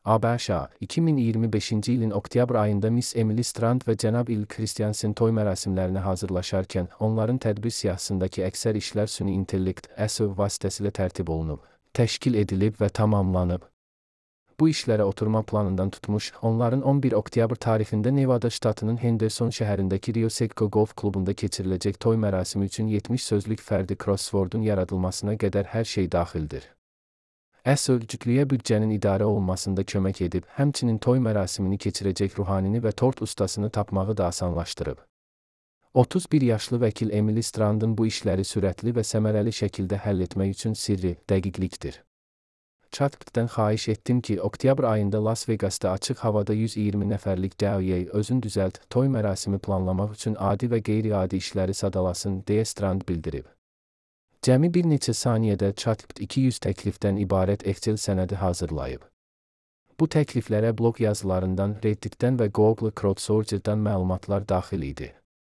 ABŞ, 2025-ci ilin oktyabr ayında Miss Emily Strand və cənab Il Christiansen toy mərasimlərinə hazırlaşarkən, onların tədbir siyahısındakı əksər işlər süni intellekt (SO) vasitəsilə tərtib olunub, təşkil edilib və tamamlanıb. Bu işlərə oturma planından tutmuş, onların 11 oktyabr tarixində Nevada ştatının Henderson şəhərindəki Rio Seco Golf klubunda keçiriləcək toy mərasimi üçün 70 sözlük fərdi crosswordun yaradılmasına qədər hər şey daxildir. SO cütlüyə büdcənin idarə olunmasında kömək edib, həmçinin toy mərasimini keçirəcək ruhanini və tort ustasını tapmağı da asanlaşdırıb. 31 yaşlı vəkil Emily Strandın bu işləri sürətli və səmərəli şəkildə həll etmək üçün sirri dəqiqlikdir. Chatbot'dan xahiş etdim ki, oktyabr ayında Las Vegas'ta açıq havada 120 nəfərlik DAO'ya özün düzəlt, toy mərasimi planlamaq üçün adi və qeyri-adi işləri sadalasın, deyə Strand bildirib. Cəmi bir neçə saniyədə Chatbot 200 təklifdən ibarət Excel sənədi hazırlayıb. Bu təkliflərə blog yazılarından, Reddit'dən və Google Crowdsourcer'dan məlumatlar daxil idi.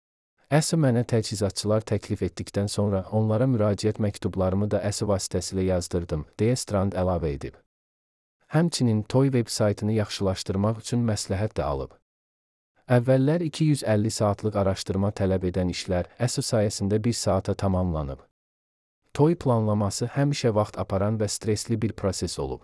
SO mənə təchizatçılar təklif etdikdən sonra onlara müraciət məktublarımı da SO vasitəsilə yazdırdım, deyə Strand əlavə edib. Həmçinin toy veb-saytını yaxşılaşdırmaq üçün məsləhət də alıb. Əvvəllər 250 saatlıq araşdırma tələb edən işlər SO sayəsində 1 saata tamamlanıb. Toy planlaması həmişə vaxt aparan və stresli bir proses olub.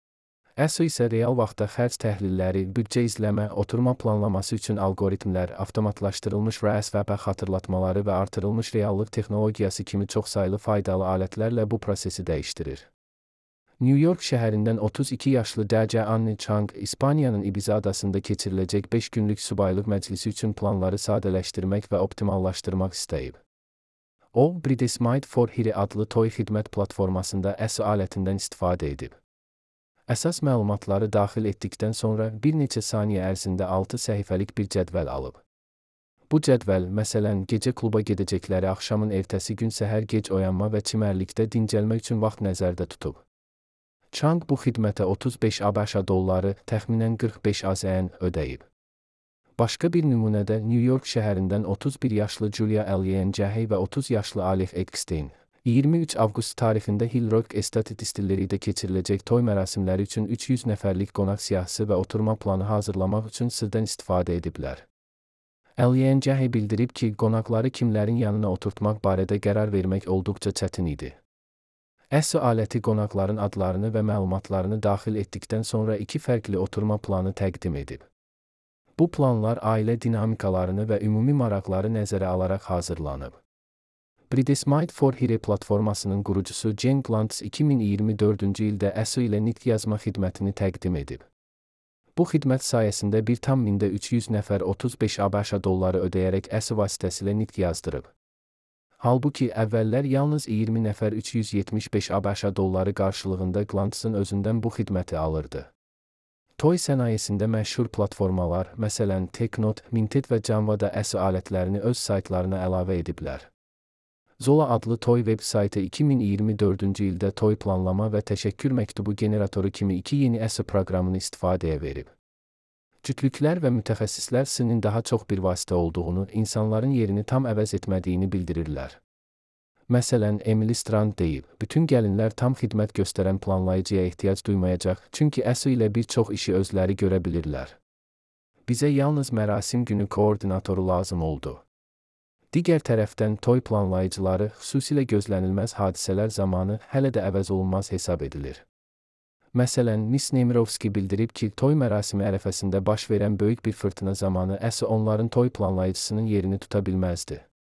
SO isə real vaxtda xərc təhlilləri, büdcə izləmə, oturma planlaması üçün algoritmlər, avtomatlaşdırılmış RSVP xatırlatmaları və artırılmış reallıq texnologiyası kimi çoxsaylı faydalı alətlərlə bu prosesi dəyişdirir. New York şəhərindən 32 yaşlı DC Anne Chang, İspaniyanın Ibiza adasında keçiriləcək 5 günlük subaylıq məclisi üçün planları sadələşdirmək və optimallaşdırmaq istəyib. O, Bridesmaid for Hire adlı toy xidmət platformasında SO alətindən istifadə edib. Əsas məlumatları daxil etdikdən sonra bir neçə saniyə ərzində 6 səhifəlik bir cədvəl alıb. Bu cədvəl, məsələn, gecə kluba gedəcəkləri axşamın ertəsi gün səhər gec oyanma və çimərlikdə dincəlmək üçün vaxt nəzərdə tutub. Chang bu xidmətə 35 ABŞ dolları, təxminən 45 AZN ödəyib. Başqa bir nümunədə New York şəhərindən 31 yaşlı Julia L.Y.N.C.H. və 30 yaşlı Alex Eckstein, 23 avqust tarixində Hill Rock Estate Distillery'də keçiriləcək toy mərasimləri üçün 300 nəfərlik qonaq siyahısı və oturma planı hazırlamaq üçün sırdan istifadə ediblər. L.Y.N.C.H. bildirib ki, qonaqları kimlərin yanına oturtmaq barədə qərar vermək olduqca çətin idi. SO aləti qonaqların adlarını və məlumatlarını daxil etdikdən sonra 2 fərqli oturma planı təqdim edib. Bu planlar ailə dinamikalarını və ümumi maraqları nəzərə alaraq hazırlanıb. Bridesmaid for Hire platformasının qurucusu Jen Glantz 2024-cü ildə SO ilə nitq yazma xidmətini təqdim edib. Bu xidmət sayəsində 1,300 nəfər 35 ABŞ dolları ödəyərək SO vasitəsilə nitq yazdırıb. Halbuki əvvəllər yalnız 20 nəfər 375 ABŞ dolları qarşılığında Glantz'ın özündən bu xidməti alırdı. Toy sənayesində məşhur platformalar, məsələn, Teknot, Minted və Canva da SO alətlərini öz saytlarına əlavə ediblər. Zola adlı toy veb-saytı 2024-cü ildə toy planlama və təşəkkür məktubu generatoru kimi 2 yeni SO proqramını istifadəyə verib. Cütlüklər və mütəxəssislər SO'nun daha çox bir vasitə olduğunu, insanların yerini tam əvəz etmədiyini bildirirlər. Məsələn, Emily Strand deyib, bütün gəlinlər tam xidmət göstərən planlayıcıya ehtiyac duymayacaq, çünki SO ilə bir çox işi özləri görə bilirlər. Bizə yalnız mərasim günü koordinatoru lazım oldu. Digər tərəfdən toy planlayıcıları, xüsusilə gözlənilməz hadisələr zamanı hələ də əvəz olunmaz hesab edilir. Məsələn, Miss Nemirovski bildirib ki, toy mərasimi ərəfəsində baş verən böyük bir fırtına zamanı SO onların toy planlayıcısının yerini tuta bilməzdi.